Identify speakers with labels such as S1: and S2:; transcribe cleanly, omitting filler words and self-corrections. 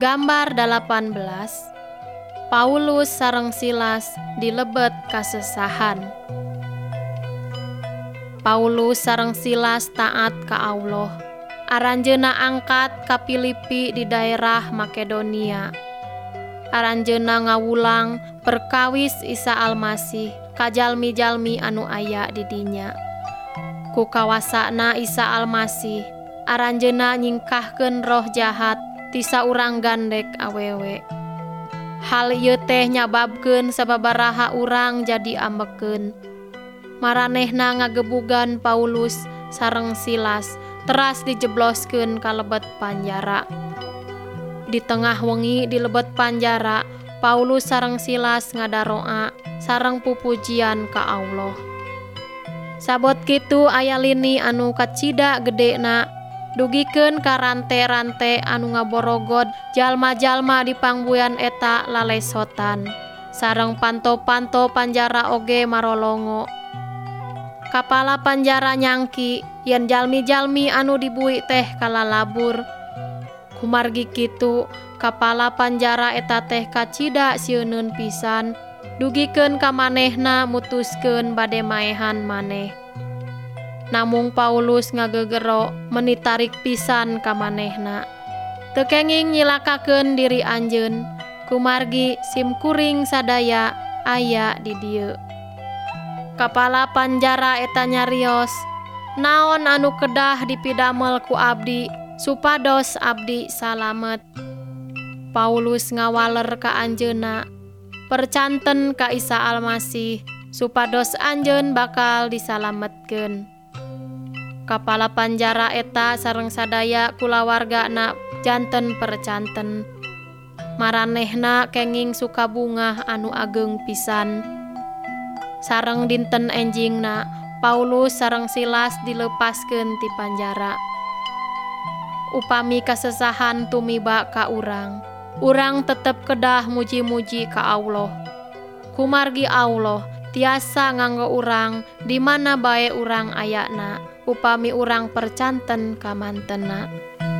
S1: Gambar 18. Paulus sareng Silas dilebet kasesahan. Paulus sareng Silas taat ka Allah. Aranjeuna angkat ka Filipi di daerah Makedonia. Aranjeuna ngawulang perkawis Isa Almasih ka jalmi-jalmi anu aya di dinya. Ku kawasana Isa Almasih, aranjeuna nyingkahkeun roh jahat ti saurang gandek awewe. Hal ieu teh nyababkeun sababaraha urang jadi ambekeun. Maranehna ngagebugan Paulus sareng Silas teras dijebloskeun ka lebet panjara. Di tengah wengi di lebet panjara, Paulus sareng Silas ngadaroa sareng pupujian ka Allah. Sabot kitu aya lini anu kacida gedena dugikeun ka rante-rante anu ngaborogod jalma-jalma di pangbuyan eta lalesotan. Sareng panto-panto panjara oge marolongo. Kapala panjara nyangki yen jalmi-jalmi anu dibuik teh kalalabur. Kumargi kitu kapala panjara eta teh kacida sieuneun pisan dugikeun ka manehna mutuskeun bade maehan maneh. Namung Paulus ngagegero menitarik pisan ka manehna. Teu kenging nyilakakeun diri anjeun, kumargi simkuring sadaya aya di dieu. Kapala panjara eta nyarios, naon anu kedah dipidamel ku abdi supados abdi salamet. Paulus ngawaler ka anjeunna, percanten ka Isa Almasih supados anjeun bakal disalametkeun. Kapala panjara eta sareng sadaya kulawargana janten percanten. Maranehna kenging sukabungah anu ageng pisan. Sareng dinten enjingna Paulus sareng Silas dilepaskeun ti panjara. Upami kasesahan tumiba ka urang, urang tetep kedah muji-muji ka Allah. Kumargi Allah tiasa nganggo urang di mana bae urang ayana, upami urang percanten ka mantena.